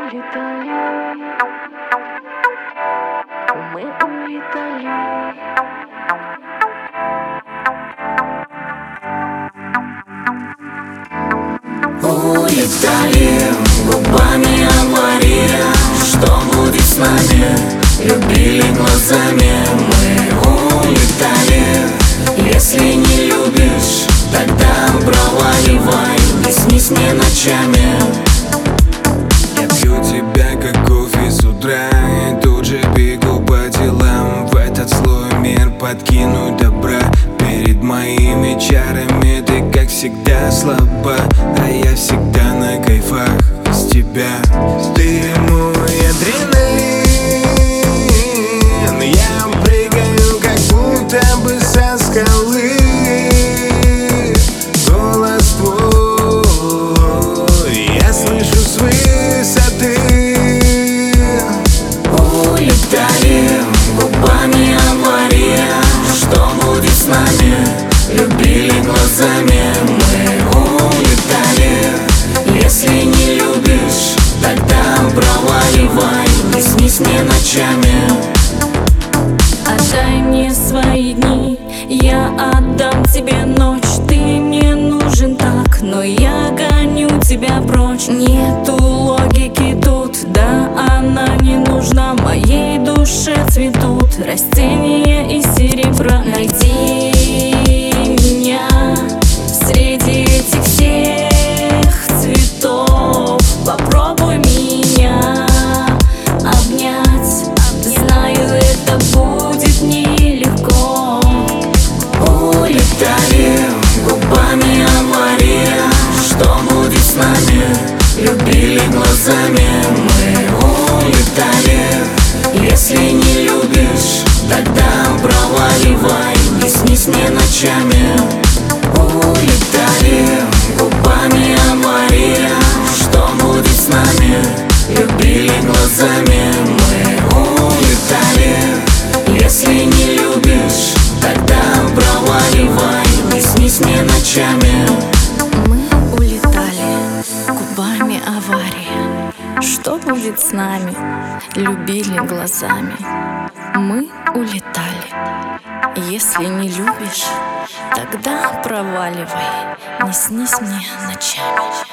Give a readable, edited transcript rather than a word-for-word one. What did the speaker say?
улетали, мы улетали. Улетали, губами авария. Что будет с нами? Любили глазами. Мы улетали. Если не любишь, тогда проваливай. Не снись мне ночами. Я пью тебя как кофе с утра и тут же бегу по делам. В этот злой мир подкину добра. Перед моими чарами ты как всегда слаба, а я всегда на кайфах с тебя. Ты мой адреналин, я прыгаю как будто бы со скалы. Голос твой я слышу с высоты. Улетали, губами авария. Что будет с нами? Любили глазами. Мы улетали. Если не любишь, тогда проваливай. Не снись мне ночами. Отдай мне свои дни, я отдам тебе ночь. Ты мне нужен так, но я гоню тебя прочь. Нету логики тут, да она не нужна. Моей душе цветут растения из серебра. Найди меня среди этих всех цветов. Попробуй меня обнять. Знаю, это будет нелегко. Улетали, губами авария. Что будет с нами? Любили глазами. Мы улетали. Если не любишь, тогда проваливай. Не снись мне ночами. Улетали, губами авария. Что будет с нами? Любили глазами. Мы улетали. Если не любишь, тогда проваливай. Не снись мне ночами. Мы улетали, губами авария. Что будет с нами? Любили глазами. Мы улетали. Если не любишь, тогда проваливай. Не снись мне ночами.